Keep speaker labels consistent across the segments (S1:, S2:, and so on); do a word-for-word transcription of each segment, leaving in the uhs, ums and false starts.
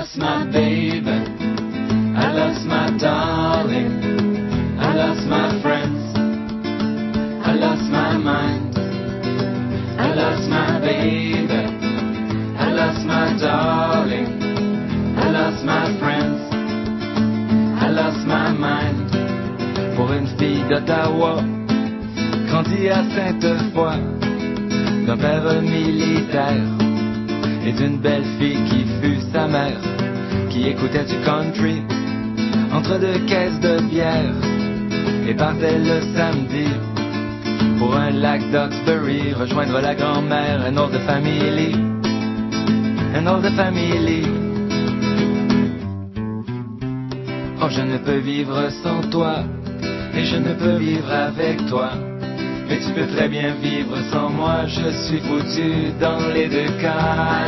S1: lost my baby, I lost my darling, I lost my friends, I lost my mind, I lost my baby, I lost my darling, I lost my friends, I lost my mind. Pour une fille d'Ottawa, grandie à Sainte-Foy, d'un père militaire et d'une belle fille qui fut sa mère, qui écoutait du country entre deux caisses de bière et partait le samedi pour un lac d'Oxbury rejoindre la grand-mère, un autre famille, un autre famille. Oh, je ne peux vivre sans toi et je ne peux vivre avec toi. Mais tu peux très bien vivre sans moi, je suis foutu dans les deux cas.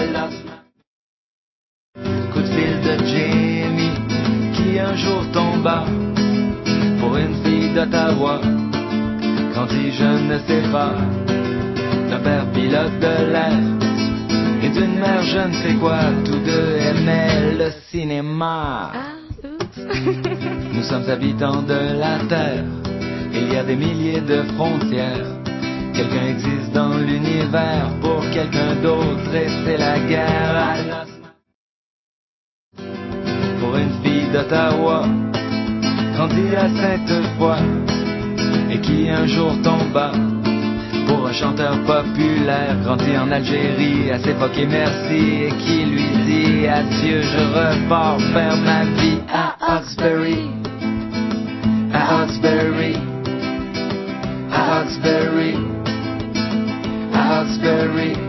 S1: Coup de fil de Jamie qui un jour tomba pour une fille d'Ottawa, quand il je ne sais pas, d'un père pilote de l'air et d'une mère je ne sais quoi, tous deux aimaient le cinéma.
S2: Ah, oups.
S1: Nous sommes habitants de la terre. Il y a des milliers de frontières. Quelqu'un existe dans l'univers pour quelqu'un d'autre et c'est la guerre. Pour une fille d'Ottawa, grandie à Sainte-Foy et qui un jour tomba pour un chanteur populaire, grandi en Algérie, à s'époque et merci, et qui lui dit adieu, je repars faire ma vie à Oxbury, à Oxbury. Hawkesbury, Hawkesbury.